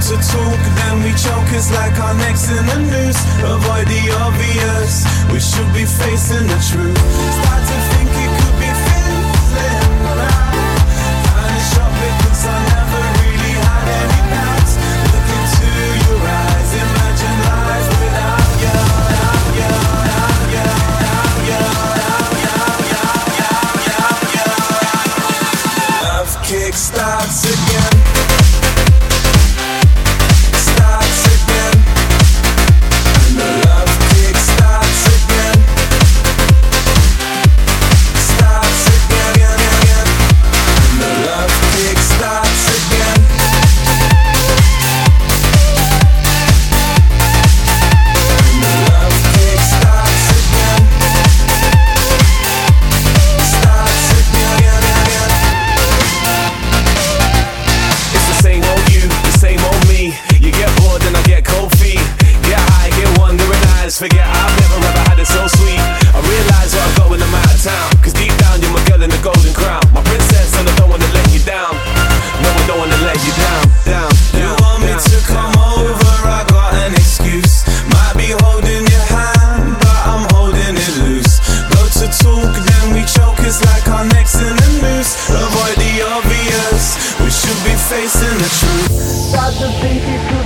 to talk, then we choke. It's like our necks in the noose. Avoid the obvious, we should be facing the truth. Start to think it could be fizzling now. Kinda shocked because I never really had any doubts. Look into your eyes, imagine life without you. Love kick starts again. Forget I've never ever had it so sweet. I realize what I've got when I'm out of town, cause deep down you're my girl in the golden crown. My princess and I don't wanna let you down. No, I don't wanna let you down. You want me to come over, I got an excuse. Might be holding your hand, but I'm holding it loose. Go to talk, then we choke. It's like our necks in the noose. Avoid the obvious, we should be facing the truth. Start to think it